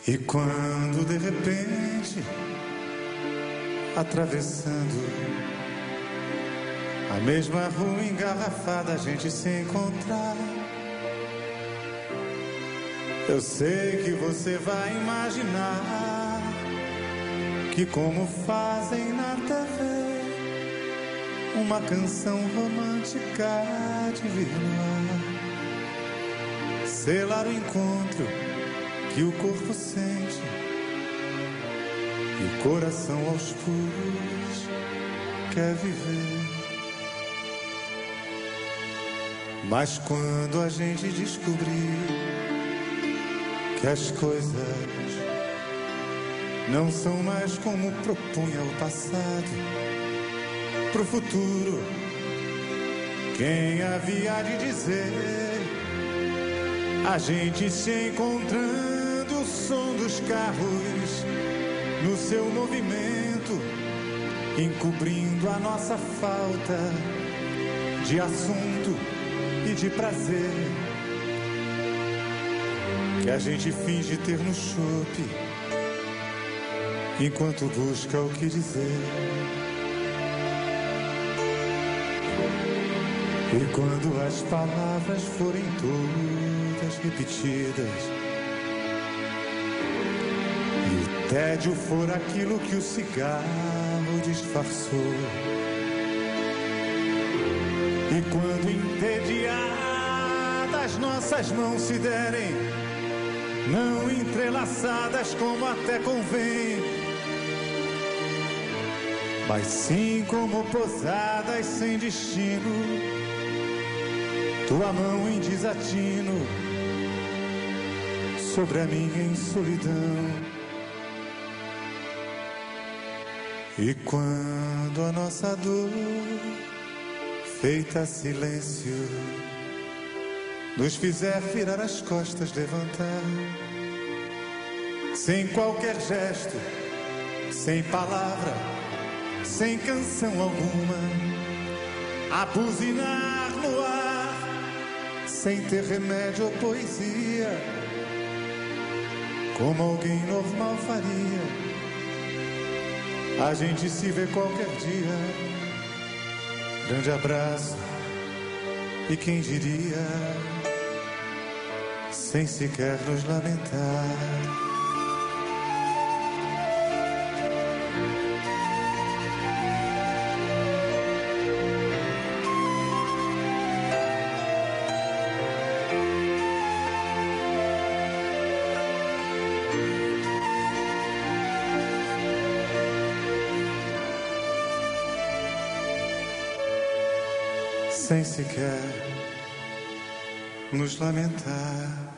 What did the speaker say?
E quando de repente, atravessando a mesma rua engarrafada, a gente se encontrar, eu sei que você vai imaginar que, como fazem na TV, uma canção romântica de vir no ar, selar o encontro que o corpo sente e o coração aos pulos quer viver. Mas quando a gente descobrir que as coisas não são mais como propunha o passado, pro futuro quem havia de dizer? A gente se encontrando, o som dos carros no seu movimento, encobrindo a nossa falta de assunto e de prazer, que a gente finge ter no chope, enquanto busca o que dizer. E quando as palavras forem todas repetidas e o tédio for aquilo que o cigarro disfarçou, e quando entediadas nossas mãos se derem, não entrelaçadas como até convém, mas sim como posadas sem destino, tua mão em desatino sobre a minha em solidão. E quando a nossa dor, feita silêncio, nos fizer virar as costas, levantar, sem qualquer gesto, sem palavra, sem canção alguma, a buzinar no ar, sem ter remédio ou poesia, como alguém normal faria, a gente se vê qualquer dia. Grande abraço, e quem diria, sem sequer nos lamentar. Sem sequer nos lamentar.